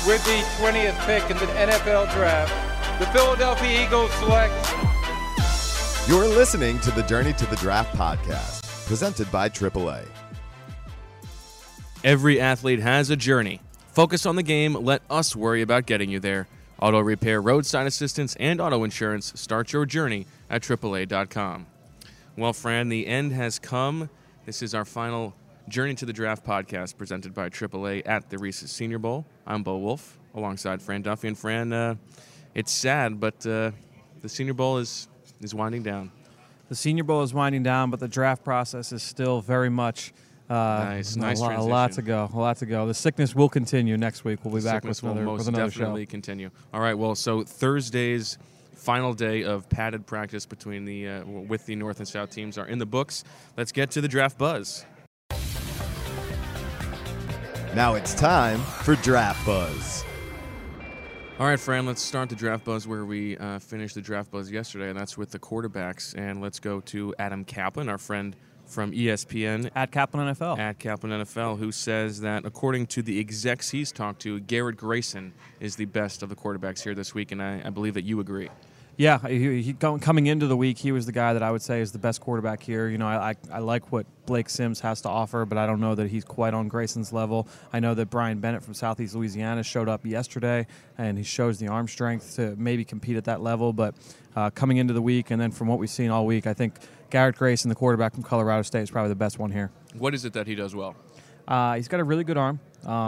With the 20th pick in the NFL Draft, the Philadelphia Eagles select. You're listening to the Journey to the Draft podcast, presented by AAA. Every athlete has a journey. Focus on the game. Let us worry about getting you there. Auto repair, roadside assistance, and auto insurance. Start your journey at AAA.com. Well, Fran, the end has come. This is our final Journey to the Draft podcast presented by AAA at the Reese's Senior Bowl. I'm Bo Wolf, alongside Fran Duffy. And Fran, it's sad, but the Senior Bowl is winding down. The Senior Bowl is winding down, but the draft process is still very much nice transition. A lot to go. The sickness will continue next week. We'll be back with another show. Most definitely continue. All right, well, so Thursday's final day of padded practice between with the North and South teams are in the books. Let's get to the draft buzz. Now it's time for Draft Buzz. All right, Fran, let's start the draft buzz where we finished the draft buzz yesterday, and that's with the quarterbacks. And let's go to Adam Kaplan, our friend from ESPN. At Kaplan NFL. At Kaplan NFL, who says that according to the execs he's talked to, Garrett Grayson is the best of the quarterbacks here this week, and I believe that you agree. Yeah, coming into the week, he was the guy that I would say is the best quarterback here. You know, I like what Blake Sims has to offer, but I don't know that he's quite on Grayson's level. I know that Brian Bennett from Southeast Louisiana showed up yesterday, and he shows the arm strength to maybe compete at that level. But coming into the week, and then from what we've seen all week, I think Garrett Grayson, the quarterback from Colorado State, is probably the best one here. What is it that he does well? He's got a really good arm.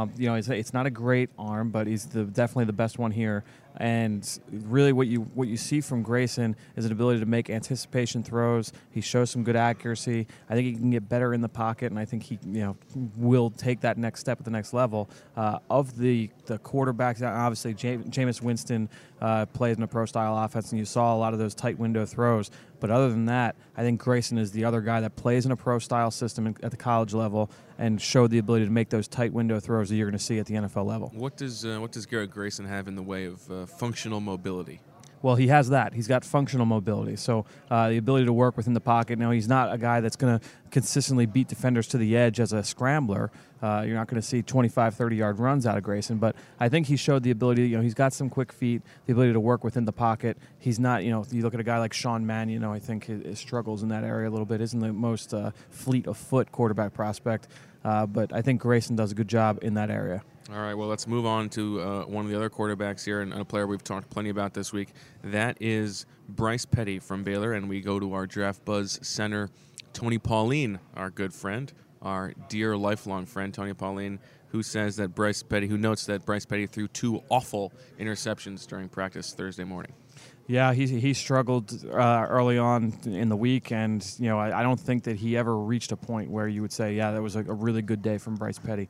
It's not a great arm, but he's definitely the best one here. And really what you see from Grayson is an ability to make anticipation throws. He shows some good accuracy. I think he can get better in the pocket, and I think he will take that next step at the next level. Of the quarterbacks, obviously Jameis Winston plays in a pro-style offense, and you saw a lot of those tight window throws. But other than that, I think Grayson is the other guy that plays in a pro-style system at the college level and showed the ability to make those tight window throws that you're going to see at the NFL level. What does Garrett Grayson have in the way of functional mobility? Well, he has that. He's got functional mobility. So the ability to work within the pocket. Now, he's not a guy that's going to consistently beat defenders to the edge as a scrambler. You're not going to see 25, 30-yard runs out of Grayson. But I think he showed the ability, he's got some quick feet, the ability to work within the pocket. He's not, you look at a guy like Sean Mannion, I think his struggles in that area a little bit. Isn't the most fleet of foot quarterback prospect. But I think Grayson does a good job in that area. All right, well, let's move on to one of the other quarterbacks here, and a player we've talked plenty about this week. That is Bryce Petty from Baylor, and we go to our Draft Buzz center, Tony Pauline, our good friend, our dear lifelong friend, Tony Pauline, who notes that Bryce Petty threw 2 awful interceptions during practice Thursday morning. Yeah, he struggled early on in the week, and I don't think that he ever reached a point where you would say, yeah, that was a really good day from Bryce Petty.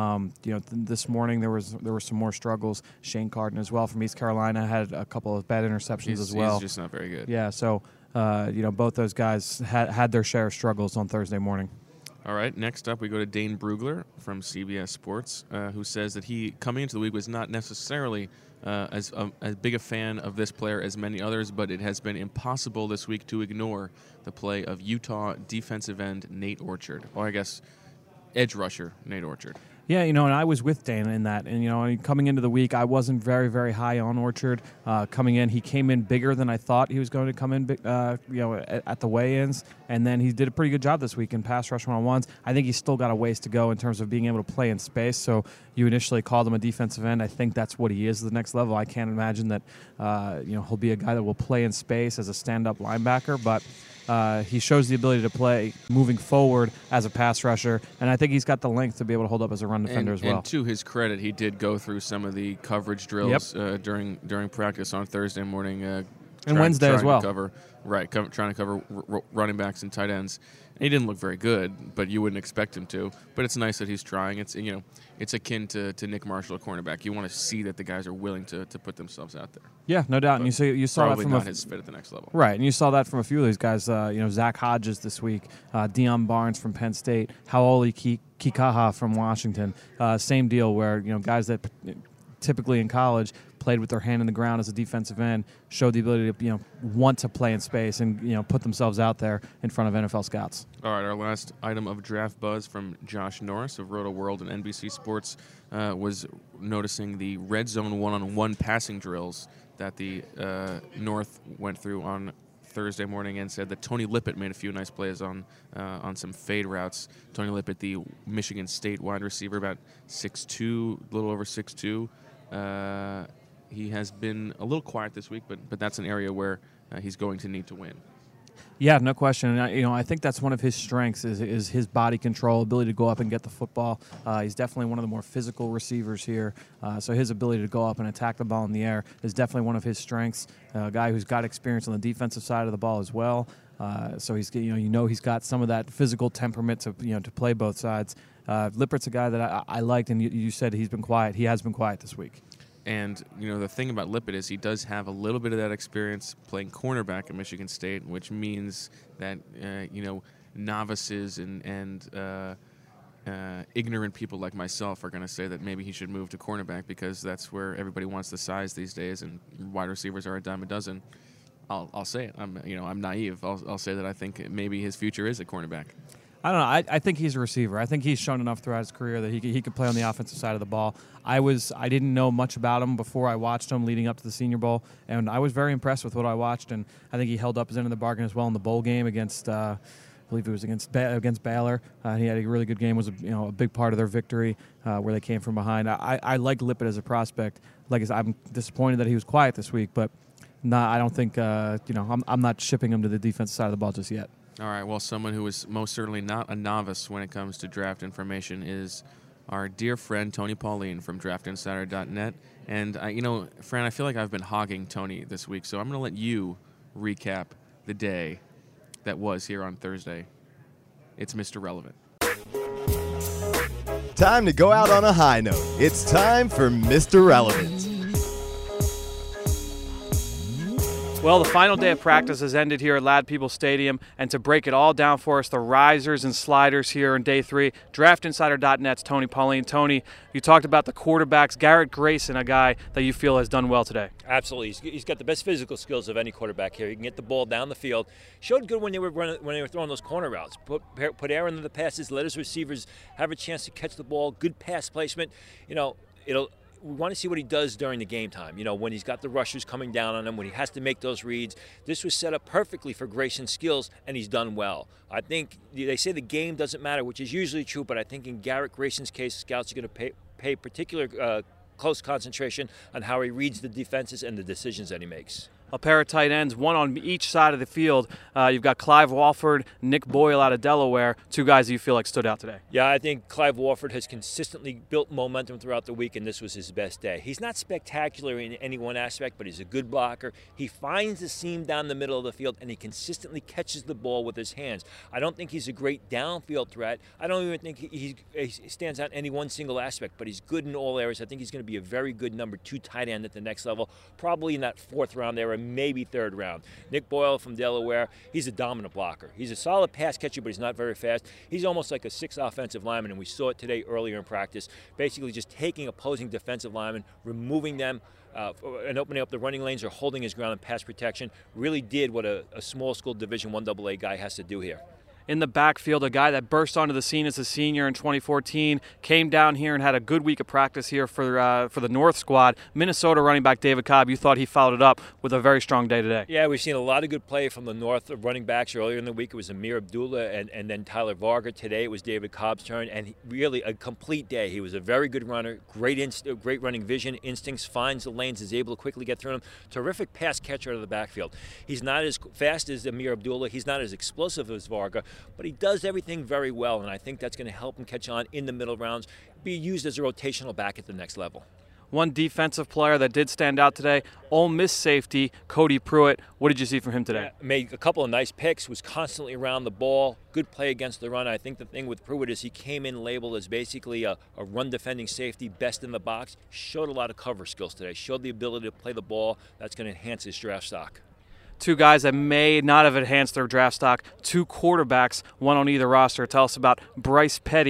This morning there were some more struggles. Shane Carden as well from East Carolina had a couple of bad interceptions as well. He's just not very good. Yeah, so both those guys had their share of struggles on Thursday morning. All right, next up we go to Dane Brugler from CBS Sports, who says that he, coming into the week, was not necessarily as big a fan of this player as many others, but it has been impossible this week to ignore the play of Utah defensive end Nate Orchard, or I guess edge rusher Nate Orchard. Yeah, and I was with Dana in that. And, coming into the week, I wasn't very, very high on Orchard. Coming in, he came in bigger than I thought he was going to come in, at the weigh-ins. And then he did a pretty good job this week in pass rush one-on-ones. I think he's still got a ways to go in terms of being able to play in space. So you initially called him a defensive end. I think that's what he is at the next level. I can't imagine that, he'll be a guy that will play in space as a stand-up linebacker. But he shows the ability to play moving forward as a pass rusher, and I think he's got the length to be able to hold up as a run defender as well. And to his credit, he did go through some of the coverage drills during practice on Thursday morning. And Wednesday as well. Trying to cover running backs and tight ends. And he didn't look very good, but you wouldn't expect him to. But it's nice that he's trying. It's akin to Nick Marshall, a cornerback. You want to see that the guys are willing to put themselves out there. Yeah, no doubt. And you saw that from not his fit at the next level. Right, and you saw that from a few of these guys. Zach Hodges this week, Deion Barnes from Penn State, Haoli Kikaha from Washington. Same deal where guys that typically in college played with their hand in the ground as a defensive end, showed the ability to want to play in space and put themselves out there in front of NFL scouts. All right, our last item of draft buzz from Josh Norris of Roto World and NBC Sports was noticing the red zone one-on-one passing drills that the North went through on Thursday morning, and said that Tony Lippett made a few nice plays on some fade routes. Tony Lippett, the Michigan State wide receiver, about 6'2", a little over 6'2". He has been a little quiet this week, but that's an area where he's going to need to win. Yeah, no question. And I think that's one of his strengths is his body control, ability to go up and get the football. He's definitely one of the more physical receivers here. So his ability to go up and attack the ball in the air is definitely one of his strengths. A guy who's got experience on the defensive side of the ball as well. So he's he's got some of that physical temperament to to play both sides. Lippert's a guy that I liked, and you said he's been quiet. He has been quiet this week. And, the thing about Lippett is he does have a little bit of that experience playing cornerback at Michigan State, which means that, novices and ignorant people like myself are going to say that maybe he should move to cornerback because that's where everybody wants the size these days, and wide receivers are a dime a dozen. I'll say it. I'm naive. I'll say that I think maybe his future is at cornerback. I don't know. I think he's a receiver. I think he's shown enough throughout his career that he could play on the offensive side of the ball. I didn't know much about him before I watched him leading up to the Senior Bowl, and I was very impressed with what I watched. And I think he held up his end of the bargain as well in the bowl game against, I believe it was against Baylor. He had a really good game. Was a big part of their victory where they came from behind. I like Lippett as a prospect. Like I said, I'm disappointed that he was quiet this week, but I don't think I'm not shipping him to the defensive side of the ball just yet. All right, well, someone who is most certainly not a novice when it comes to draft information is our dear friend Tony Pauline from DraftInsider.net. And, Fran, I feel like I've been hogging Tony this week, so I'm going to let you recap the day that was here on Thursday. It's Mr. Relevant. Time to go out on a high note. It's time for Mr. Relevant. Well, the final day of practice has ended here at Ladd Peebles Stadium, and to break it all down for us, the risers and sliders here in day 3, DraftInsider.net's Tony Pauline. Tony, you talked about the quarterbacks. Garrett Grayson, a guy that you feel has done well today. Absolutely. He's got the best physical skills of any quarterback here. He can get the ball down the field. Showed good when they were throwing those corner routes. Put air into the passes, let his receivers have a chance to catch the ball, good pass placement. We want to see what he does during the game time. When he's got the rushers coming down on him, when he has to make those reads. This was set up perfectly for Grayson's skills, and he's done well. I think they say the game doesn't matter, which is usually true, but I think in Garrett Grayson's case, scouts are going to pay particular close concentration on how he reads the defenses and the decisions that he makes. A pair of tight ends, one on each side of the field. You've got Clive Walford, Nick Boyle out of Delaware, two guys that you feel like stood out today. Yeah, I think Clive Walford has consistently built momentum throughout the week, and this was his best day. He's not spectacular in any one aspect, but he's a good blocker. He finds the seam down the middle of the field, and he consistently catches the ball with his hands. I don't think he's a great downfield threat. I don't even think he stands out in any one single aspect, but he's good in all areas. I think he's going to be a very good number 2 tight end at the next level, probably in that 4th round there, maybe 3rd round. Nick Boyle from Delaware, he's a dominant blocker. He's a solid pass catcher, but he's not very fast. He's almost like a 6th offensive lineman, and we saw it today earlier in practice, basically just taking opposing defensive linemen, removing them, and opening up the running lanes or holding his ground in pass protection. Really did what a small school Division I AA guy has to do here. In the backfield, a guy that burst onto the scene as a senior in 2014, came down here and had a good week of practice here for the North squad. Minnesota running back David Cobb, you thought he followed it up with a very strong day today. Yeah, we've seen a lot of good play from the North running backs. Earlier in the week, it was Amir Abdullah and then Tyler Varga. Today, it was David Cobb's turn, and really a complete day. He was a very good runner, great running vision, instincts, finds the lanes, is able to quickly get through them. Terrific pass catcher out of the backfield. He's not as fast as Amir Abdullah. He's not as explosive as Varga, but he does everything very well, and I think that's going to help him catch on in the middle rounds, be used as a rotational back at the next level. One defensive player that did stand out today, Ole Miss safety Cody Pruitt. What did you see from him today? Yeah, made a couple of nice picks, was constantly around the ball, good play against the run. I think the thing with Pruitt is he came in labeled as basically a run-defending safety, best in the box, showed a lot of cover skills today, showed the ability to play the ball. That's going to enhance his draft stock. Two guys that may not have enhanced their draft stock, 2 quarterbacks, one on either roster. Tell us about Bryce Petty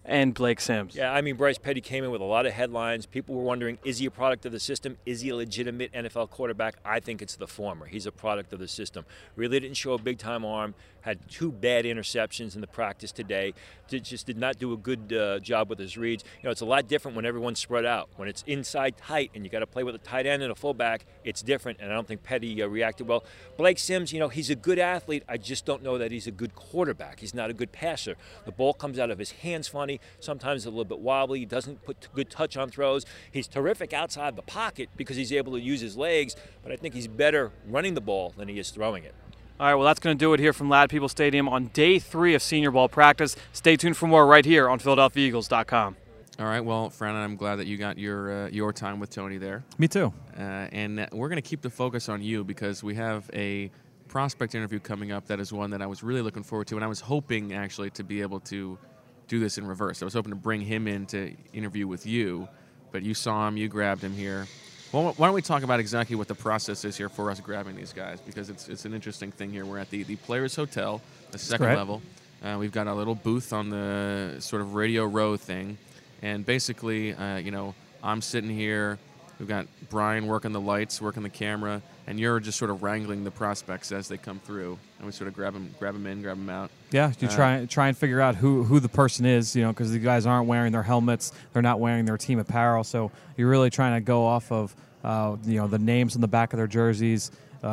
and Blake Sims. Yeah, I mean, Bryce Petty came in with a lot of headlines. People were wondering, is he a product of the system? Is he a legitimate NFL quarterback? I think it's the former. He's a product of the system. Really didn't show a big-time arm. Had 2 bad interceptions in the practice today. Just did not do a good job with his reads. It's a lot different when everyone's spread out. When it's inside tight and you got to play with a tight end and a fullback, it's different, and I don't think Petty reacted well. Blake Sims, he's a good athlete. I just don't know that he's a good quarterback. He's not a good passer. The ball comes out of his hands funny, sometimes a little bit wobbly. He doesn't put good touch on throws. He's terrific outside the pocket because he's able to use his legs, but I think he's better running the ball than he is throwing it. All right, well, that's going to do it here from Lad People Stadium on day 3 of Senior Bowl practice. Stay tuned for more right here on PhiladelphiaEagles.com. All right, well, Fran, I'm glad that you got your time with Tony there. Me too. And we're going to keep the focus on you because we have a prospect interview coming up that is one that I was really looking forward to, and I was hoping, actually, to be able to do this in reverse. I was hoping to bring him in to interview with you, but you saw him, you grabbed him here. Well, why don't we talk about exactly what the process is here for us grabbing these guys, because it's an interesting thing here. We're at the Players Hotel, the second level. We've got a little booth on the sort of Radio Row thing, and basically, I'm sitting here. We've got Brian working the lights, working the camera, and you're just sort of wrangling the prospects as they come through, and we sort of grab them in, grab them out. Yeah, you try and figure out who the person is, because the guys aren't wearing their helmets, they're not wearing their team apparel, so you're really trying to go off of the names on the back of their jerseys.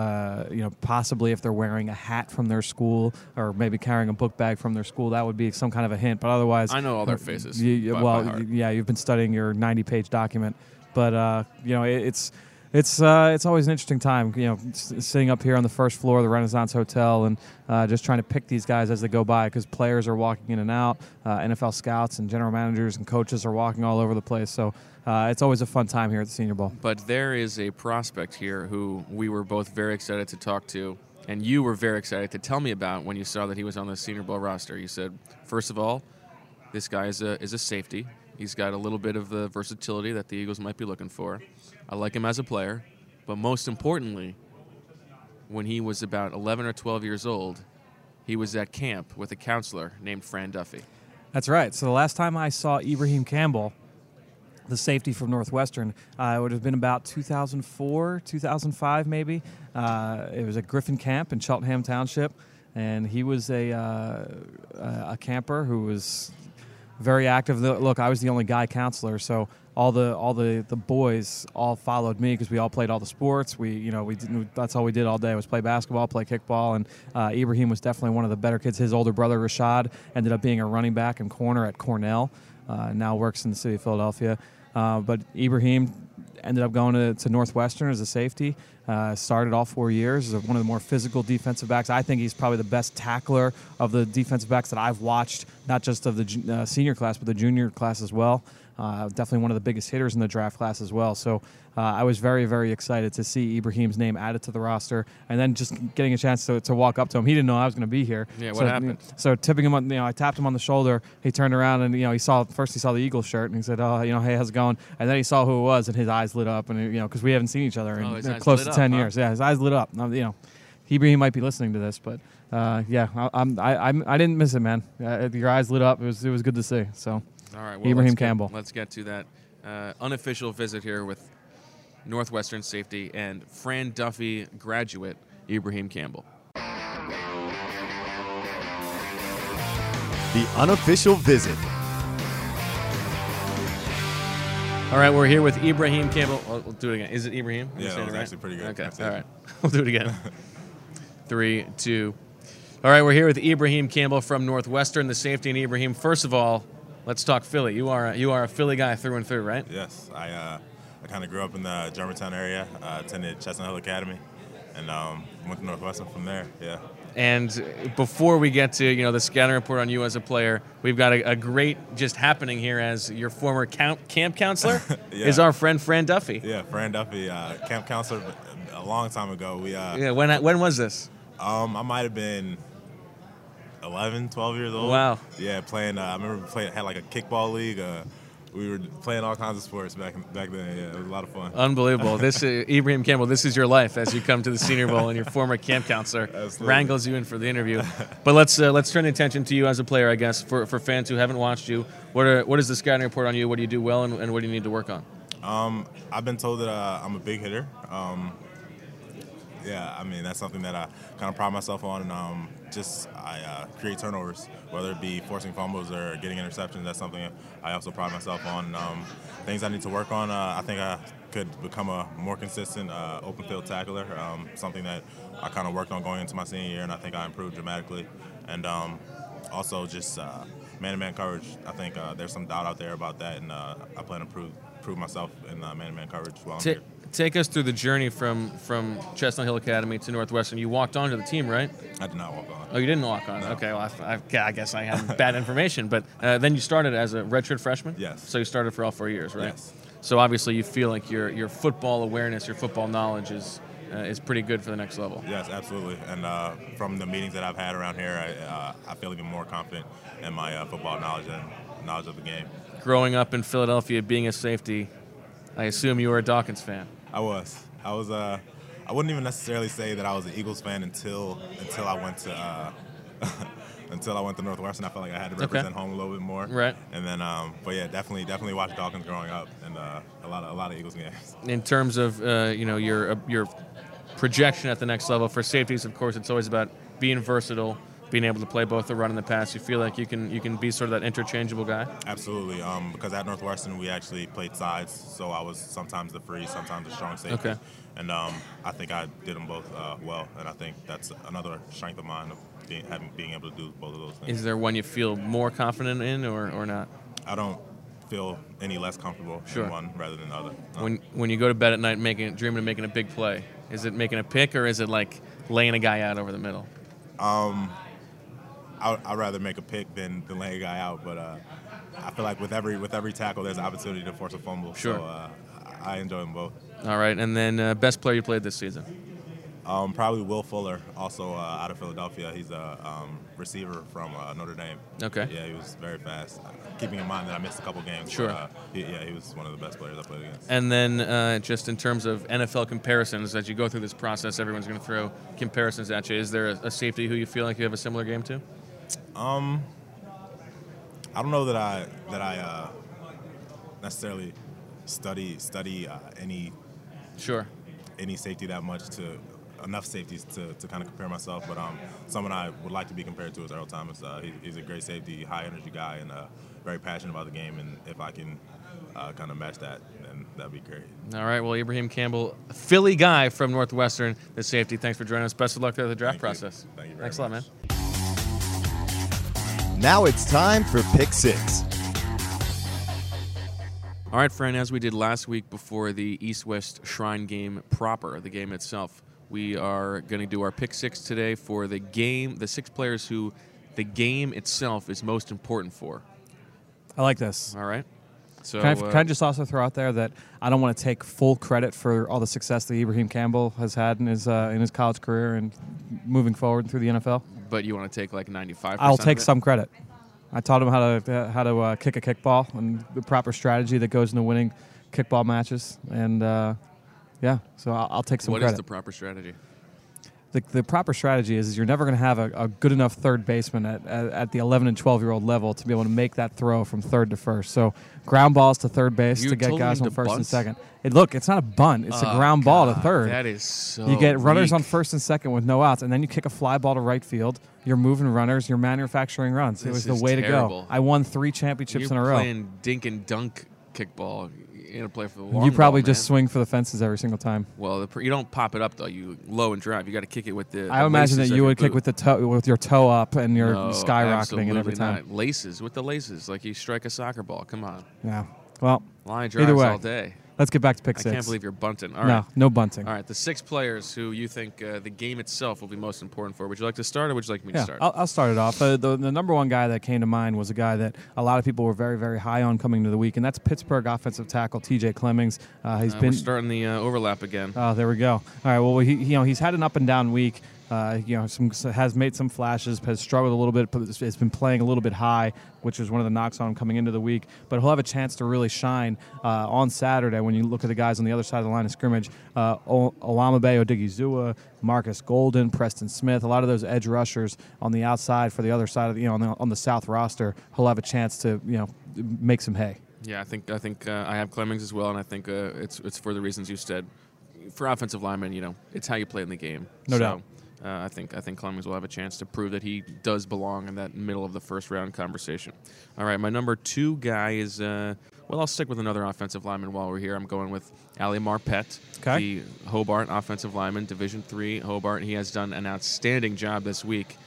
Possibly if they're wearing a hat from their school or maybe carrying a book bag from their school, that would be some kind of a hint. But otherwise, I know all their faces. You've been studying your 90-page document, but it's always an interesting time. Sitting up here on the first floor of the Renaissance Hotel and just trying to pick these guys as they go by, because players are walking in and out. NFL scouts and general managers and coaches are walking all over the place. So it's always a fun time here at the Senior Bowl. But there is a prospect here who we were both very excited to talk to, and you were very excited to tell me about when you saw that he was on the Senior Bowl roster. You said, first of all, this guy is a safety. He's got a little bit of the versatility that the Eagles might be looking for. I like him as a player, but most importantly, when he was about 11 or 12 years old, he was at camp with a counselor named Fran Duffy. That's right. So the last time I saw Ibrahim Campbell, the safety from Northwestern, it would have been about 2004, 2005 maybe. It was at Griffin Camp in Cheltenham Township, and he was a camper who was very active. Look, I was the only guy counselor, so all the boys all followed me because we all played all the sports. That's all we did all day was play basketball, play kickball, and Ibrahim was definitely one of the better kids. His older brother Rashad ended up being a running back and corner at Cornell. Now works in the city of Philadelphia. But Ibrahim ended up going to Northwestern as a safety. Started all 4 years as one of the more physical defensive backs. I think he's probably the best tackler of the defensive backs that I've watched, not just of the senior class, but the junior class as well. Definitely one of the biggest hitters in the draft class as well. So I was very, very excited to see Ibrahim's name added to the roster, and then just getting a chance to walk up to him. He didn't know I was going to be here. Yeah, what happened? So tipping him on, I tapped him on the shoulder. He turned around and he saw the Eagles shirt, and he said, "Oh, hey, how's it going?" And then he saw who it was, and his eyes lit up, and because we haven't seen each other in close to 10 years. Yeah, his eyes lit up. Ibrahim might be listening to this, but I didn't miss it, man. Your eyes lit up. It was good to see. So. All right, well, Ibrahim Campbell. Let's get to that unofficial visit here with Northwestern safety and Fran Duffy graduate Ibrahim Campbell. The unofficial visit. All right, we're here with Ibrahim Campbell. We'll do it again. Is it Ibrahim? Yeah, that was actually pretty good. Okay, all right. We'll do it again. 3, 2. All right, we're here with Ibrahim Campbell from Northwestern, the safety. And Ibrahim, first of all, let's talk Philly. You are a Philly guy through and through, right? Yes. I kind of grew up in the Germantown area, attended Chestnut Hill Academy, and went to Northwestern from there, yeah. And before we get to the scouting report on you as a player, we've got a great just happening here as your former camp counselor Yeah. is our friend Fran Duffy. Yeah, Fran Duffy, camp counselor a long time ago. When was this? I might have been 11, 12 years old. Wow. Yeah, playing. I remember had like a kickball league, we were playing all kinds of sports back then. Yeah, it was a lot of fun. Unbelievable. This Ibrahim Campbell, this is your life as you come to the Senior Bowl, and your former camp counselor wrangles you in for the interview. But let's turn the attention to you as a player, I guess, for fans who haven't watched you. What is the scouting report on you? What do you do well, and what do you need to work on? I've been told that I'm a big hitter. Yeah, I mean, that's something that I kind of pride myself on, and I create turnovers, whether it be forcing fumbles or getting interceptions. That's something I also pride myself on. Things I need to work on, I think I could become a more consistent open field tackler, something that I kind of worked on going into my senior year, and I think I improved dramatically. And also just man-to-man coverage. I think there's some doubt out there about that, and I plan to prove myself in man-to-man coverage while I'm here. Take us through the journey from Chestnut Hill Academy to Northwestern. You walked onto the team, right? I did not walk on. Oh, you didn't walk on. No. Okay, well, I guess I had bad information. But then you started as a redshirt freshman? Yes. So you started for all 4 years, right? Yes. So obviously you feel like your football awareness, your football knowledge is pretty good for the next level. Yes, absolutely. And from the meetings that I've had around here, I feel even more confident in my football knowledge and knowledge of the game. Growing up in Philadelphia, being a safety, I assume you were a Dawkins fan. I was. I wouldn't even necessarily say that I was an Eagles fan until I went to until I went to Northwestern. I felt like I had to represent home a little bit more. Right. And then, but yeah, definitely watched Dawkins growing up, and a lot of Eagles games. In terms of your projection at the next level for safeties, of course, it's always about being versatile, being able to play both the run and the pass. You feel like you can be sort of that interchangeable guy? Absolutely. Because at Northwestern we actually played sides, so I was sometimes the free, sometimes the strong safety. Okay. And I think I did them both well, and I think that's another strength of mine of being able to do both of those things. Is there one you feel more confident in or not? I don't feel any less comfortable in one rather than the other. No. When you go to bed at night dreaming of making a big play, is it making a pick or is it like laying a guy out over the middle? I'd rather make a pick than lay a guy out, but I feel like with every tackle there's an opportunity to force a fumble. Sure. So I enjoy them both. All right, and then best player you played this season? Probably Will Fuller, also out of Philadelphia. He's a receiver from Notre Dame. Okay. Yeah, he was very fast. Keeping in mind that I missed a couple games. Sure. But, he was one of the best players I played against. And then just in terms of NFL comparisons, as you go through this process, everyone's going to throw comparisons at you. Is there a safety who you feel like you have a similar game to? I don't know that I necessarily study any safety that much, to enough safeties to kind of compare myself, but someone I would like to be compared to is Earl Thomas. He's a great safety, high energy guy, and very passionate about the game, and if I can kind of match that, then that'd be great. All right, well, Ibrahim Campbell, Philly guy from Northwestern, the safety. Thanks for joining us. Best of luck there at the draft process. Thank you very Thanks a lot, man. Now it's time for Pick Six. All right, friend, as we did last week before the East-West Shrine game proper, the game itself, we are going to do our Pick Six today for the game, the 6 players who the game itself is most important for. I like this. All right? So, Can I just also throw out there that I don't want to take full credit for all the success that Ibrahim Campbell has had in his college career and moving forward through the NFL? But you want to take like 95%? I'll take of it? some credit. I taught him how to kick a kickball and the proper strategy that goes into winning kickball matches. And, so I'll take some credit. What is the proper strategy? The proper strategy is you're never going to have a good enough third baseman at the 11 and 12-year-old level to be able to make that throw from third to first. So ground balls to third base You to get told guys him on to first and bunt? second. It's not a bunt. It's a ground ball to third. That is so You get runners weak. on first and second with no outs, and then you kick a fly ball to right field. You're moving runners. You're manufacturing runs. It was This the is way to terrible. go. I won 3 championships in a You're row. playing dink and dunk kickball. You got to play for the long You probably ball, just man. swing for the fences every single time. Well, you don't pop it up though. You low and drive. You got to kick it with the. I imagine that laces of you your would kick boot. with your toe up, and you're No, skyrocketing it every absolutely time. not. Laces with the laces, like you strike a soccer ball. Come on, Yeah. Well, line drives either way, all day. let's get back to pick I 6. can't believe you're bunting. All no, right. no bunting. All right, the 6 players who you think the game itself will be most important for. Would you like to start, or would you like me to Yeah, start? I'll start it off. The number one guy that came to mind was a guy that a lot of people were very, very high on coming to the week, and that's Pittsburgh offensive tackle T.J. Clemmings. We're starting the overlap again. Oh, there we go. All right. Well, he's had an up and down week. Has made some flashes, has struggled a little bit, but has been playing a little bit high, which was one of the knocks on him coming into the week. But he'll have a chance to really shine on Saturday when you look at the guys on the other side of the line of scrimmage. Owamabe Odigizua, Marcus Golden, Preston Smith, a lot of those edge rushers on the outside for the other side of on the South roster. He'll have a chance to make some hay. Yeah, I think I have Clemmings as well, and I think it's for the reasons you said. For offensive linemen, it's how you play in the game. No doubt. I think Clemmings will have a chance to prove that he does belong in that middle of the first round conversation. All right, my number 2 guy is I'll stick with another offensive lineman while we're here. I'm going with Ali Marpet, the Hobart offensive lineman, Division III Hobart. He has done an outstanding job this week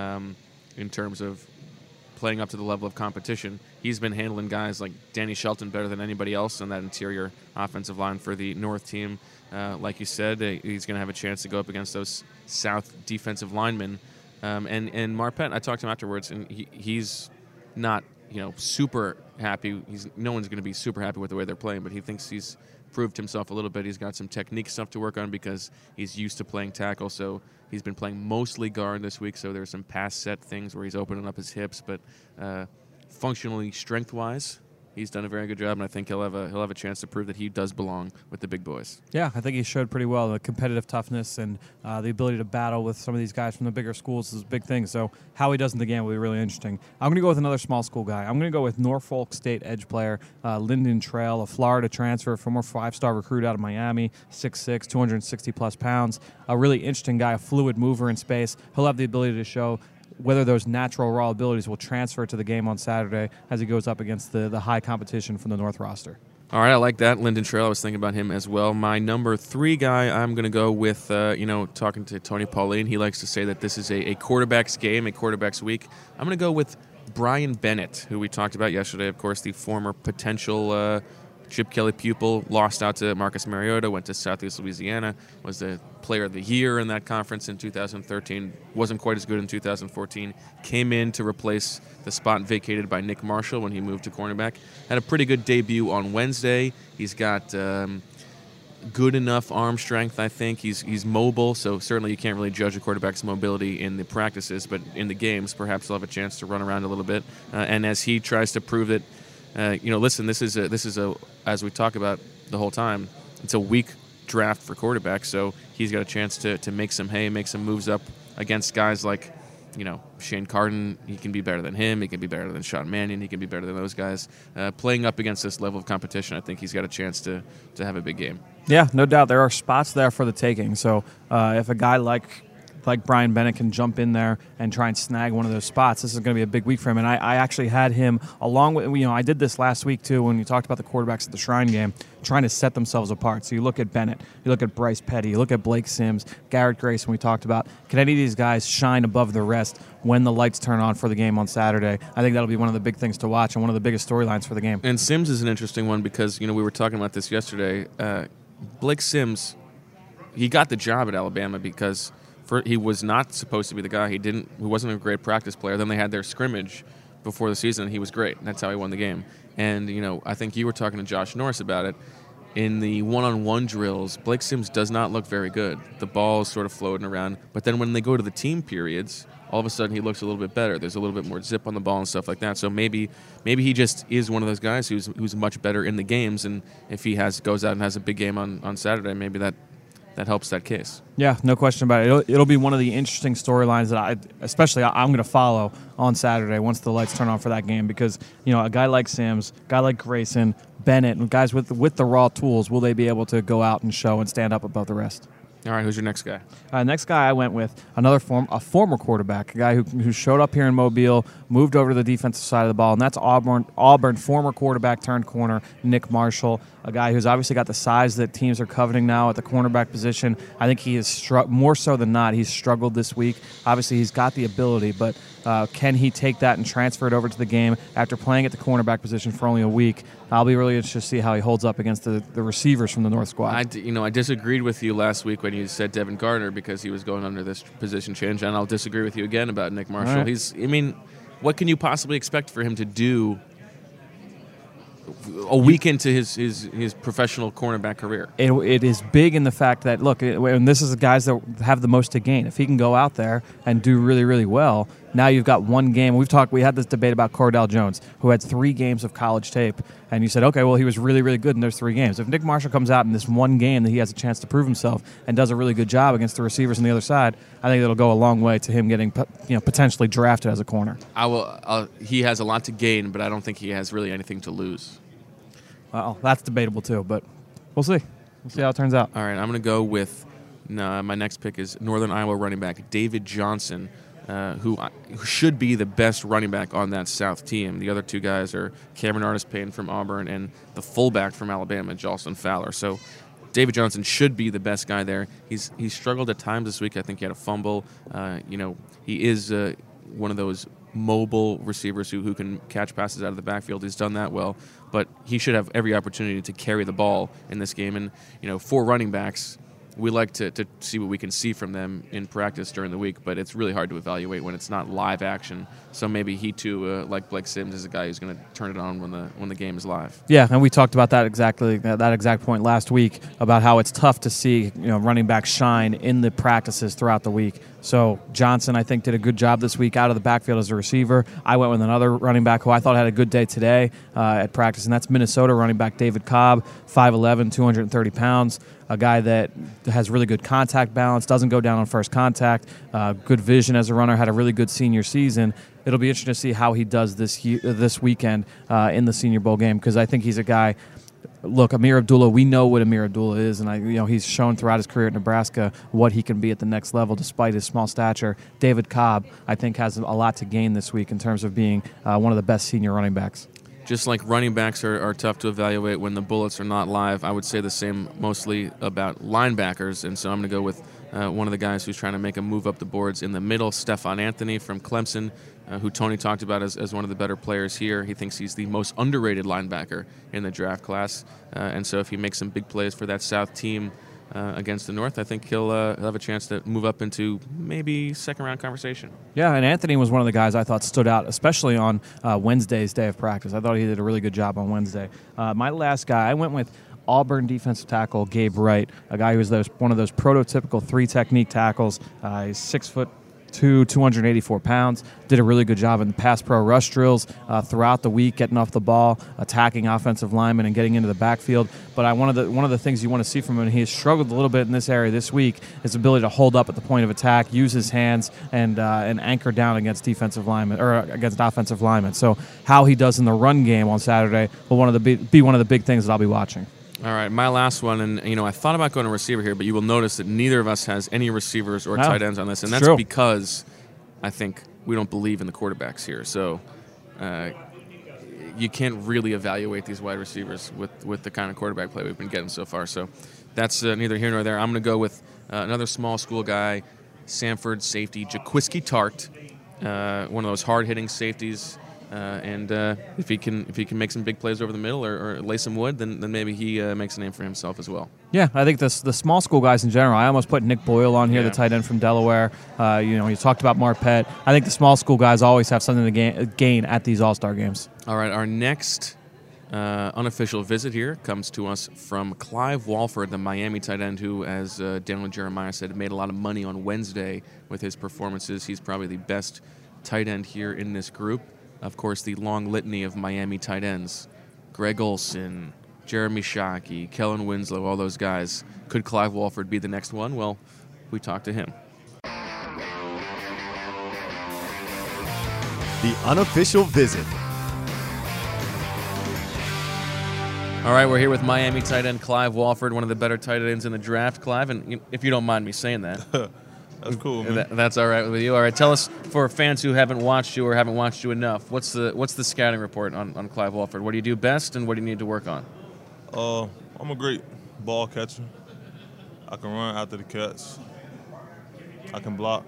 in terms of playing up to the level of competition. He's been handling guys like Danny Shelton better than anybody else on that interior offensive line for the North team. Like you said, he's going to have a chance to go up against those South defensive linemen. And Marpet, I talked to him afterwards, and he's not super happy. No one's going to be super happy with the way they're playing, but he thinks he's proved himself a little bit. He's got some technique stuff to work on because he's used to playing tackle, so he's been playing mostly guard this week, so there's some pass set things where he's opening up his hips, but functionally, strength-wise, he's done a very good job, and I think he'll have a chance to prove that he does belong with the big boys. Yeah, I think he showed pretty well. The competitive toughness and the ability to battle with some of these guys from the bigger schools is a big thing. So how he does in the game will be really interesting. I'm going to go with another small school guy. I'm going to go with Norfolk State edge player Lyndon Trail, a Florida transfer, former 5-star recruit out of Miami, 6'6", 260-plus pounds. A really interesting guy, a fluid mover in space. He'll have the ability to show whether those natural raw abilities will transfer to the game on Saturday as he goes up against the high competition from the North roster. All right, I like that. Lyndon Trail, I was thinking about him as well. My number 3 guy, I'm going to go with, talking to Tony Pauline, he likes to say that this is a quarterback's game, a quarterback's week. I'm going to go with Brian Bennett, who we talked about yesterday, of course, the former potential Chip Kelly pupil, lost out to Marcus Mariota, went to Southeast Louisiana, was the player of the year in that conference in 2013, wasn't quite as good in 2014, came in to replace the spot vacated by Nick Marshall when he moved to cornerback, had a pretty good debut on Wednesday. He's got good enough arm strength, I think. He's mobile, so certainly you can't really judge a quarterback's mobility in the practices, but in the games, perhaps he'll have a chance to run around a little bit. And as he tries to prove that, listen, this is a as we talk about the whole time, it's a weak draft for quarterbacks, so he's got a chance to make some hay, make some moves up against guys like, Shane Carden. He can be better than him. He can be better than Sean Mannion. He can be better than those guys. Playing up against this level of competition, I think he's got a chance to have a big game. Yeah, no doubt. There are spots there for the taking. So if a guy like Brian Bennett can jump in there and try and snag one of those spots, this is going to be a big week for him. And I actually had him along with, I did this last week too when you talked about the quarterbacks at the Shrine game, trying to set themselves apart. So you look at Bennett, you look at Bryce Petty, you look at Blake Sims, Garrett Grayson we talked about. Can any of these guys shine above the rest when the lights turn on for the game on Saturday? I think that'll be one of the big things to watch and one of the biggest storylines for the game. And Sims is an interesting one because, we were talking about this yesterday. Blake Sims, he got the job at Alabama because he was not supposed to be the guy. He wasn't a great practice player. Then they had their scrimmage before the season, and he was great. And that's how he won the game. And, I think you were talking to Josh Norris about it. In the one-on-one drills, Blake Sims does not look very good. The ball is sort of floating around. But then when they go to the team periods, all of a sudden he looks a little bit better. There's a little bit more zip on the ball and stuff like that. So maybe he just is one of those guys who's much better in the games. And if he goes out and has a big game on Saturday, maybe that helps that case. Yeah, no question about it. It'll be one of the interesting storylines that I'm going to follow on Saturday once the lights turn on for that game because, a guy like Sims, a guy like Grayson, Bennett, and guys with the raw tools, will they be able to go out and show and stand up above the rest? All right, who's your next guy? Next guy I went with a former quarterback, a guy who showed up here in Mobile, moved over to the defensive side of the ball, and that's Auburn former quarterback turned corner, Nick Marshall, a guy who's obviously got the size that teams are coveting now at the cornerback position. I think he is more so than not. He's struggled this week. Obviously, he's got the ability, but can he take that and transfer it over to the game after playing at the cornerback position for only a week? I'll be really interested to see how he holds up against the receivers from the North squad. I disagreed with you last week when you said Devin Gardner because he was going under this position change, and I'll disagree with you again about Nick Marshall. Right. What can you possibly expect for him to do a week into his professional cornerback career. It is big in the fact that, look, and this is the guys that have the most to gain. If he can go out there and do really, really well, now you've got one game. We had this debate about Cordell Jones, who had 3 games of college tape, and you said, okay, well, he was really, really good in those 3 games. If Nick Marshall comes out in this one game that he has a chance to prove himself and does a really good job against the receivers on the other side, I think it'll go a long way to him getting potentially drafted as a corner. He has a lot to gain, but I don't think he has really anything to lose. Well, that's debatable too, but we'll see. We'll see how it turns out. All right, I'm going to go with my next pick is Northern Iowa running back David Johnson, who should be the best running back on that South team. The other 2 guys are Cameron Artis-Payne from Auburn and the fullback from Alabama, Jalston Fowler. So David Johnson should be the best guy there. He's struggled at times this week. I think he had a fumble. He is one of those mobile receivers who can catch passes out of the backfield. He's done that well, but he should have every opportunity to carry the ball in this game. And, for running backs, we like to see what we can see from them in practice during the week, but it's really hard to evaluate when it's not live action. So maybe he too, like Blake Sims, is a guy who's going to turn it on when the game is live. Yeah, and we talked about that exact point last week about how it's tough to see running backs shine in the practices throughout the week. So Johnson, I think, did a good job this week out of the backfield as a receiver. I went with another running back who I thought had a good day today at practice, and that's Minnesota running back David Cobb, 5'11", 230 pounds, a guy that has really good contact balance, doesn't go down on first contact, good vision as a runner, had a really good senior season. It'll be interesting to see how he does this weekend in the Senior Bowl game, because I think he's a guy. Look, Amir Abdullah, we know what Amir Abdullah is, and he's shown throughout his career at Nebraska what he can be at the next level despite his small stature. David Cobb, I think, has a lot to gain this week in terms of being one of the best senior running backs. Just like running backs are tough to evaluate when the bullets are not live, I would say the same mostly about linebackers, and so I'm going to go with one of the guys who's trying to make a move up the boards in the middle, Stephon Anthony from Clemson, who Tony talked about as one of the better players here. He thinks he's the most underrated linebacker in the draft class, and so if he makes some big plays for that South team against the North, I think he'll have a chance to move up into maybe second-round conversation. Yeah, and Anthony was one of the guys I thought stood out, especially on Wednesday's day of practice. I thought he did a really good job on Wednesday. My last guy, I went with Auburn defensive tackle Gabe Wright, a guy who's one of those prototypical 3-technique tackles. He's 6'2", 284 pounds. Did a really good job in the pass pro rush drills throughout the week, getting off the ball, attacking offensive linemen, and getting into the backfield. But one of the things you want to see from him, and he has struggled a little bit in this area this week, is ability to hold up at the point of attack, use his hands, and anchor down against defensive linemen or against offensive linemen. So how he does in the run game on Saturday will be one of the big things that I'll be watching. All right, my last one, and I thought about going to receiver here, but you will notice that neither of us has any receivers or tight ends on this, and that's true. Because I think we don't believe in the quarterbacks here. So you can't really evaluate these wide receivers with the kind of quarterback play we've been getting so far. So that's neither here nor there. I'm going to go with another small school guy, Samford safety Jaquiski Tart, one of those hard-hitting safeties. And if he can make some big plays over the middle or lay some wood, then maybe he makes a name for himself as well. Yeah, I think the small school guys in general. I almost put Nick Boyle on here, the tight end from Delaware. You talked about Marpet. I think the small school guys always have something to gain at these All-Star games. All right, our next unofficial visit here comes to us from Clive Walford, the Miami tight end, who, as Daniel Jeremiah said, made a lot of money on Wednesday with his performances. He's probably the best tight end here in this group. Of course, the long litany of Miami tight ends, Greg Olson, Jeremy Shockey, Kellen Winslow, all those guys. Could Clive Walford be the next one? Well, we talked to him. The unofficial visit. All right, we're here with Miami tight end Clive Walford, one of the better tight ends in the draft. Clive, and if you don't mind me saying that. That's cool, man. That's all right with you. All right, tell us, for fans who haven't watched you or haven't watched you enough, what's the scouting report on Clive Walford? What do you do best, and what do you need to work on? I'm a great ball catcher. I can run after the catch. I can block.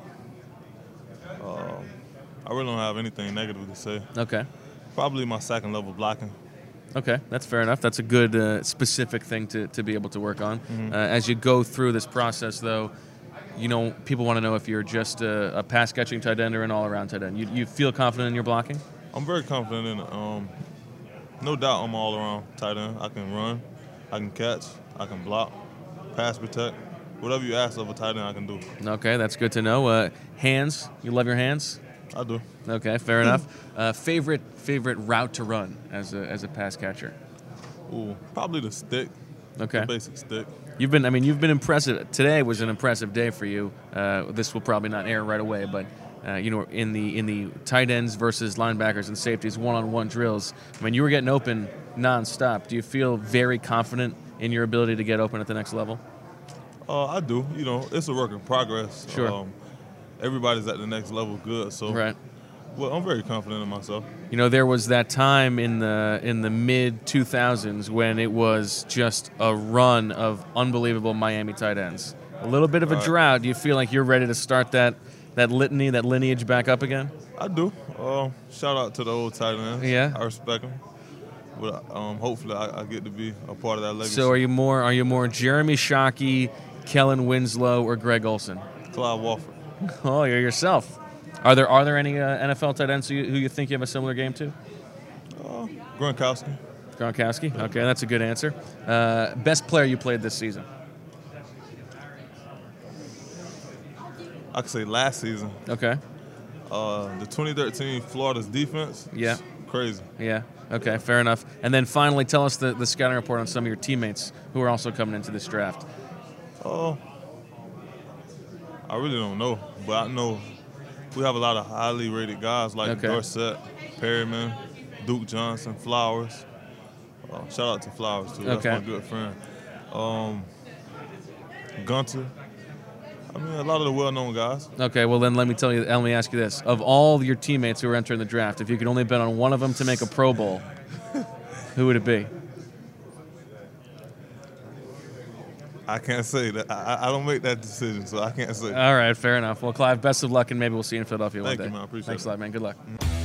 I really don't have anything negative to say. Okay. Probably my second level blocking. Okay, that's fair enough. That's a good specific thing to be able to work on. Mm-hmm. As you go through this process, though, people want to know if you're just a pass-catching tight end or an all-around tight end. You feel confident in your blocking? I'm very confident in it. no doubt I'm all around tight end. I can run, I can catch, I can block, pass protect. Whatever you ask of a tight end, I can do. Okay, that's good to know. Hands, you love your hands? I do. Okay, fair enough. Favorite route to run as a pass catcher? Ooh, probably the stick. Okay. The basic stick. You've been impressive. Today was an impressive day for you. This will probably not air right away, but in the tight ends versus linebackers and safeties one-on-one drills, I mean, you were getting open nonstop. Do you feel very confident in your ability to get open at the next level? I do. It's a work in progress. Sure. Everybody's at the next level good, so right. Well, I'm very confident in myself. There was that time in the mid 2000s when it was just a run of unbelievable Miami tight ends. A little bit of a drought. Do you feel like you're ready to start that litany, that lineage back up again? I do. Shout out to the old tight ends. Yeah. I respect them. But hopefully I get to be a part of that legacy. So are you more Jeremy Shockey, Kellen Winslow, or Greg Olsen? Clyde Wofford. Oh, you're yourself. Are there any NFL tight ends who you think you have a similar game to? Gronkowski. Gronkowski? Okay, that's a good answer. Best player you played this season? I could say last season. Okay. The 2013 Florida's defense. Yeah. Crazy. Yeah. Okay, fair enough. And then finally, tell us the scouting report on some of your teammates who are also coming into this draft. I really don't know, but I know we have a lot of highly rated guys like Dorsett, Perryman, Duke Johnson, Flowers. Shout out to Flowers, too. That's my good friend. Gunter. I mean, a lot of the well-known guys. Okay, well then let me ask you this. Of all your teammates who are entering the draft, if you could only bet on one of them to make a Pro Bowl, who would it be? I can't say that. I don't make that decision, so I can't say. All right, fair enough. Well, Clive, best of luck, and maybe we'll see you in Philadelphia one day. Thank you, man. I appreciate it. Thanks a lot, man. Good luck.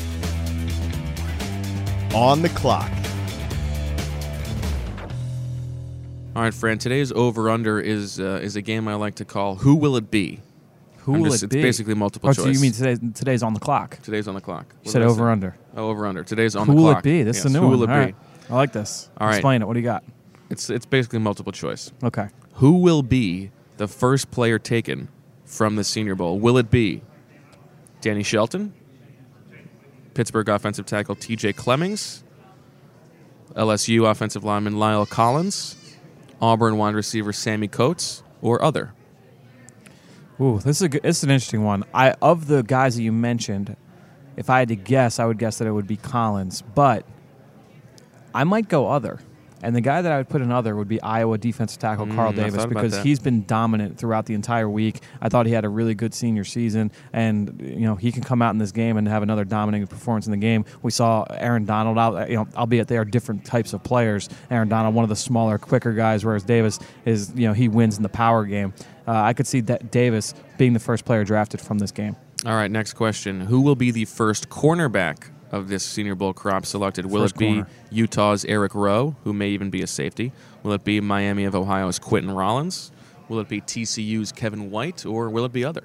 On the clock. All right, Fran. Today's over/under is a game I like to call "Who Will It Be?" Who will it be? It's basically multiple choice. So you mean today's on the clock? Today's on the clock. You said over/under. Oh, over/under. Today's on Who the will clock. it be? This is a new Who one. will it All be? right. I like this. All right. Explain it. What do you got? It's basically multiple choice. Okay. Who will be the first player taken from the Senior Bowl? Will it be Danny Shelton, Pittsburgh offensive tackle T.J. Clemmings, LSU offensive lineman Lyle Collins, Auburn wide receiver Sammy Coates, or other? Ooh, this is an interesting one. Of the guys that you mentioned, if I had to guess, I would guess that it would be Collins, but I might go other. And the guy that I would put in other would be Iowa defensive tackle Carl Davis, because he's been dominant throughout the entire week. I thought he had a really good senior season, and he can come out in this game and have another dominating performance in the game. We saw Aaron Donald out, albeit they are different types of players. Aaron Donald, one of the smaller, quicker guys, whereas Davis is, he wins in the power game. I could see that Davis being the first player drafted from this game. All right, next question. Who will be the first cornerback of this Senior Bowl crop selected? Will it be Utah's Eric Rowe, who may even be a safety? Will it be Miami of Ohio's Quentin Rollins? Will it be TCU's Kevin White, or will it be other?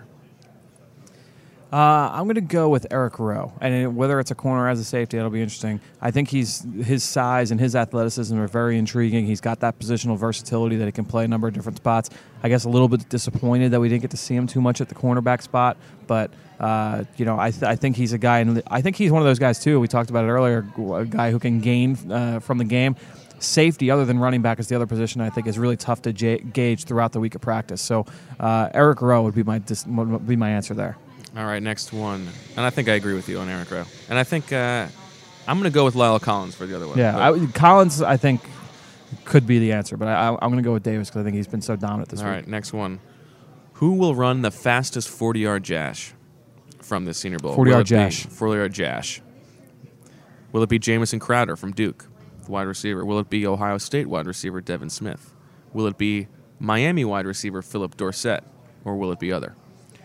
I'm going to go with Eric Rowe, and whether it's a corner or as a safety, that'll be interesting. I think his size and his athleticism are very intriguing. He's got that positional versatility that he can play a number of different spots. I guess a little bit disappointed that we didn't get to see him too much at the cornerback spot, but I think he's a guy, and I think he's one of those guys too. We talked about it earlier, a guy who can gain from the game. Safety, other than running back, is the other position I think is really tough to gauge throughout the week of practice. So Eric Rowe would be my answer there. All right, next one. And I think I agree with you on Eric Rowe. And I think I'm going to go with Lyle Collins for the other one. Yeah, Collins, I think, could be the answer. But I'm going to go with Davis because I think he's been so dominant this week. All right, next one. Who will run the fastest 40-yard dash from this Senior Bowl? 40-yard dash. 40-yard dash. Will it be Jamison Crowder from Duke, the wide receiver? Will it be Ohio State wide receiver Devin Smith? Will it be Miami wide receiver Philip Dorsett? Or will it be other?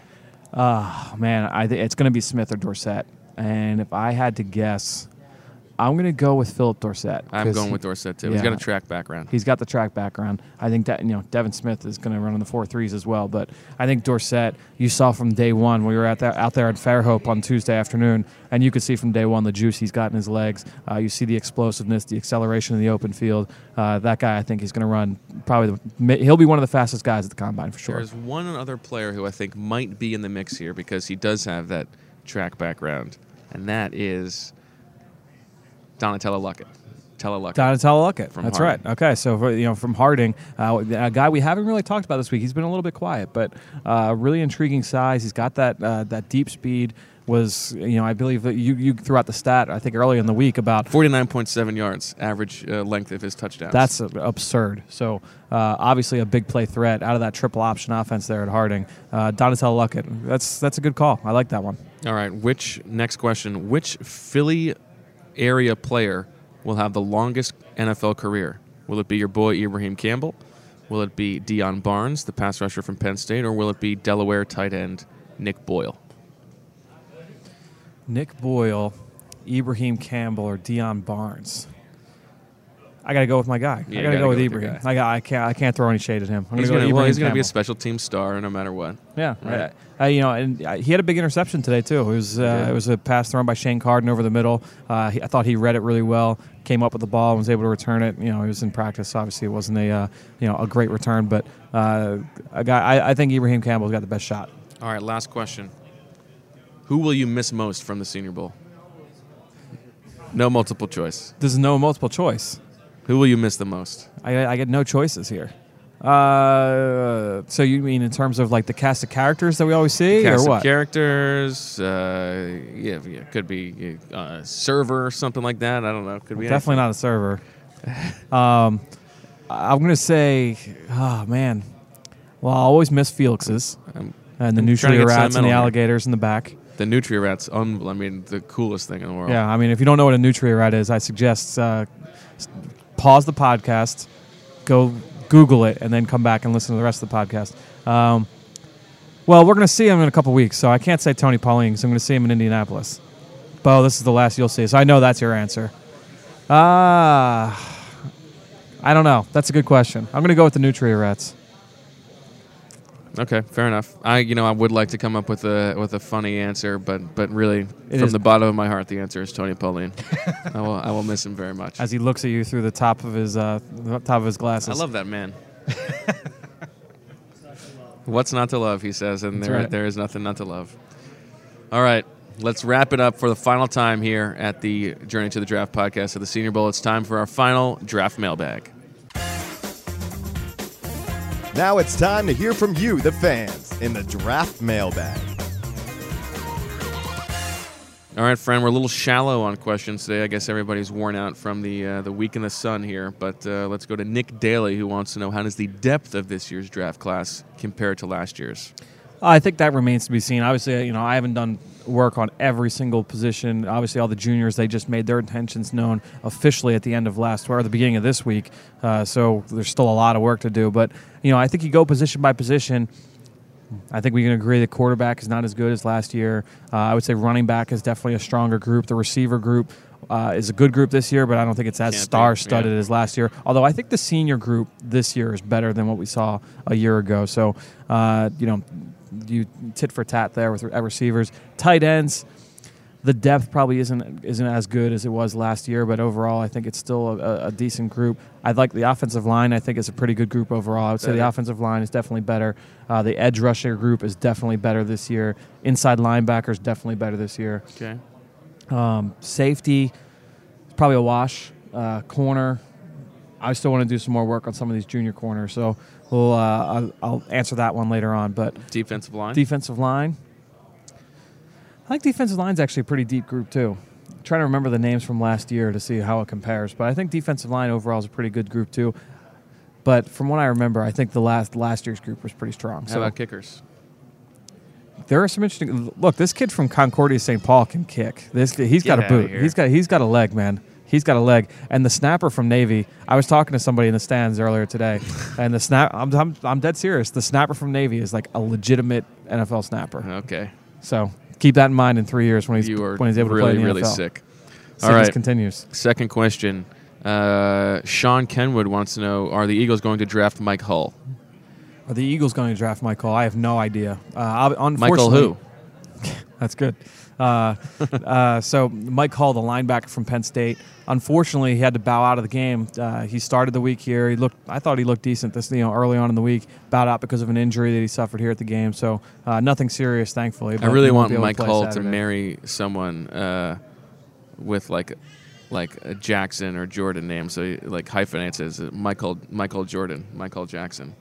Man, I think it's going to be Smith or Dorsett. And if I had to guess, I'm going to go with Philip Dorsett. I'm going with Dorsett, too. He's got a track background. He's got the track background. I think that, Devin Smith is going to run on the 4.3s as well. But I think Dorsett, you saw from day one, we were out there at Fairhope on Tuesday afternoon, and you could see from day one the juice he's got in his legs. You see the explosiveness, the acceleration in the open field. That guy, I think, he's going to run he'll be one of the fastest guys at the Combine for sure. There's one other player who I think might be in the mix here because he does have that track background, and that is Donatello Luckett. Donatello Luckett. That's Harding. right. Okay, so from Harding, a guy we haven't really talked about this week. He's been a little bit quiet, but really intriguing size. He's got that deep speed. I believe that you threw out the stat, I think, earlier in the week about 49.7 yards average length of his touchdowns. That's absurd. So obviously a big play threat out of that triple option offense there at Harding. Donatello Luckett. That's a good call. I like that one. All right. Next question? Which Philly area player will have the longest NFL career? Will it be your boy Ibrahim Campbell? Will it be Deion Barnes, the pass rusher from Penn State, or will it be Delaware tight end Nick Boyle? Nick Boyle, Ibrahim Campbell, or Deion Barnes. I got to go with my guy. Yeah, I got to go with Ibrahim. I can't throw any shade at him. He's going to be a special team star no matter what. Yeah, right. And he had a big interception today too. It was a pass thrown by Shane Carden over the middle. I thought he read it really well. Came up with the ball and was able to return it. He was in practice. Obviously, it wasn't a great return, but I think Ibrahim Campbell's got the best shot. All right, last question. Who will you miss most from the Senior Bowl? No multiple choice. There's no multiple choice. Who will you miss the most? I get no choices here. So you mean in terms of like the cast of characters that we always see, cast or what? Of characters. Could be a server or something like that. I don't know. Could be definitely not a server. I'm going to say, oh man. Well, I always miss Felix's and the nutria rats and the alligators in the back. The nutria rat's the coolest thing in the world. Yeah, if you don't know what a nutria rat is, I suggest pause the podcast, go Google it, and then come back and listen to the rest of the podcast. Well, we're going to see him in a couple weeks, so I can't say Tony Pauline because I'm going to see him in Indianapolis. Bo, this is the last you'll see, so I know that's your answer. I don't know. That's a good question. I'm going to go with the nutria rats. Okay, fair enough. I would like to come up with a funny answer, but really, from the bottom of my heart, the answer is Tony Pauline. I will miss him very much. As he looks at you through the top of his glasses. I love that man. What's not to love, he says, and there is nothing not to love. All right, let's wrap it up for the final time here at the Journey to the Draft podcast of the Senior Bowl. It's time for our final draft mailbag. Now it's time to hear from you, the fans, in the draft mailbag. All right, friend, we're a little shallow on questions today. I guess everybody's worn out from the week in the sun here. But let's go to Nick Daly, who wants to know, how does the depth of this year's draft class compare to last year's? I think that remains to be seen. Obviously, I haven't done work on every single position. Obviously, all the juniors, they just made their intentions known officially at the end of the beginning of this week. So there's still a lot of work to do. But, I think you go position by position. I think we can agree that quarterback is not as good as last year. I would say running back is definitely a stronger group. The receiver group is a good group this year, but I don't think it's as star-studded as last year. Although I think the senior group this year is better than what we saw a year ago. So, you tit for tat there with receivers. Tight ends, the depth probably isn't as good as it was last year, but overall I think it's still a decent group. I like the offensive line. I think it's a pretty good group overall. I would say the offensive line is definitely better. The edge rusher group is definitely better this year. Inside linebacker is definitely better this year. Okay. Safety is probably a wash. Corner, I still want to do some more work on some of these junior corners, so I'll answer that one later on. But defensive line? Defensive line. I think defensive line's actually a pretty deep group, too. I'm trying to remember the names from last year to see how it compares. But I think defensive line overall is a pretty good group, too. But from what I remember, I think the last year's group was pretty strong. How about kickers? There are some interesting... Look, this kid from Concordia St. Paul can kick. He's got a boot. He's got a leg, man. He's got a leg. And the snapper from Navy, I was talking to somebody in the stands earlier today, and I'm dead serious. The snapper from Navy is like a legitimate NFL snapper. Okay. So keep that in mind in 3 years when he's able to play in the NFL. Really sick. Sickness continues. Second question. Sean Kenwood wants to know, are the Eagles going to draft Mike Hull? Are the Eagles going to draft Mike Hull? I have no idea. Michael who? That's good. So Mike Hull, the linebacker from Penn State, unfortunately, he had to bow out of the game. He started the week here. I thought he looked decent early on in the week. Bowed out because of an injury that he suffered here at the game. So nothing serious, thankfully. I really want Mike Hull to marry someone with like a Jackson or Jordan name, so he hyphenates it. Michael Jordan, Michael Jackson.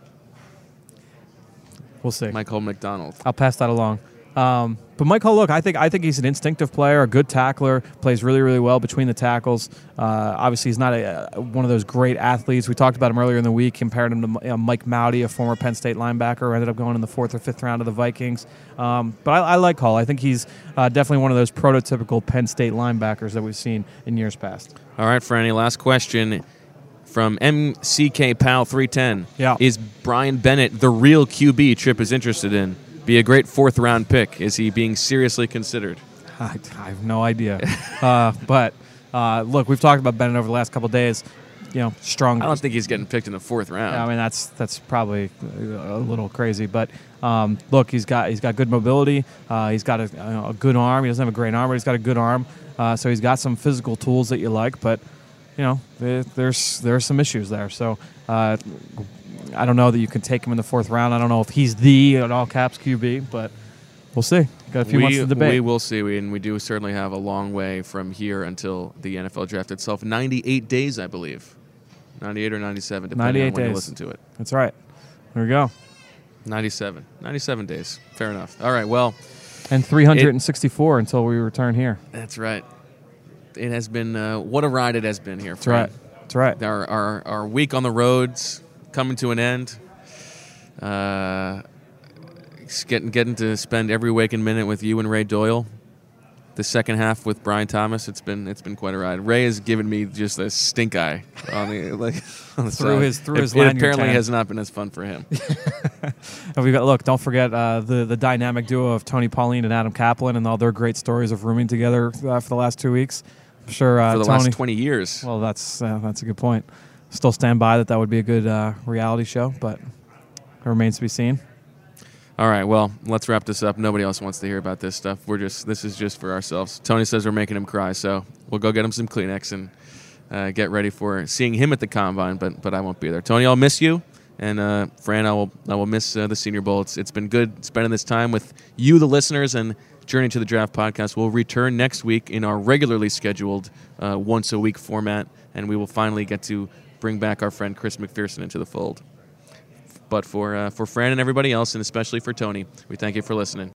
We'll see. Michael McDonald. I'll pass that along. But Mike Hull, look, I think he's an instinctive player, a good tackler, plays really, really well between the tackles. Obviously, he's not one of those great athletes. We talked about him earlier in the week, compared him to Mike Mowdy, a former Penn State linebacker who ended up going in the 4th or 5th round of the Vikings. But I like Hull. I think he's definitely one of those prototypical Penn State linebackers that we've seen in years past. All right, Franny, last question from MCK Pal 310. Yeah. Is Brian Bennett the real QB Tripp is interested in? Be a great 4th round pick. Is he being seriously considered? I have no idea. But look, we've talked about Bennett over the last couple of days. Strong. I don't think he's getting picked in the 4th round. I mean, that's probably a little crazy. But look, he's got good mobility. He's got a good arm. He doesn't have a great arm, but he's got a good arm. So he's got some physical tools that you like. But there's some issues there. So. I don't know that you can take him in the 4th round. I don't know if he's the, in all caps, QB, but we'll see. Got a few months to debate. We will see, and we do certainly have a long way from here until the NFL draft itself. 98 days, I believe. 98 or 97, depending on when you listen to it. That's right. There we go. 97. 97 days. Fair enough. All right, well. And 364 until we return here. That's right. It has been, what a ride it has been here. That's right. That's right. Our week on the roads coming to an end. Getting to spend every waking minute with you and Ray Doyle. The second half with Brian Thomas, it's been quite a ride. Ray has given me just a stink eye on the through his It apparently has not been as fun for him. Look, don't forget the dynamic duo of Tony Pauline and Adam Kaplan and all their great stories of rooming together for the last 2 weeks. I'm sure for the Tony, last 20 years. Well, that's a good point. Still stand by that would be a good reality show, but it remains to be seen. All right, well, let's wrap this up. Nobody else wants to hear about this stuff. This is just for ourselves. Tony says we're making him cry, so we'll go get him some Kleenex and get ready for seeing him at the Combine, but I won't be there. Tony, I'll miss you, and Fran, I will miss the Senior Bowl. It's been good spending this time with you, the listeners, and Journey to the Draft podcast. We'll return next week in our regularly scheduled once-a-week format, and we will finally get to bring back our friend Chris McPherson into the fold. But for Fran and everybody else, and especially for Tony, we thank you for listening.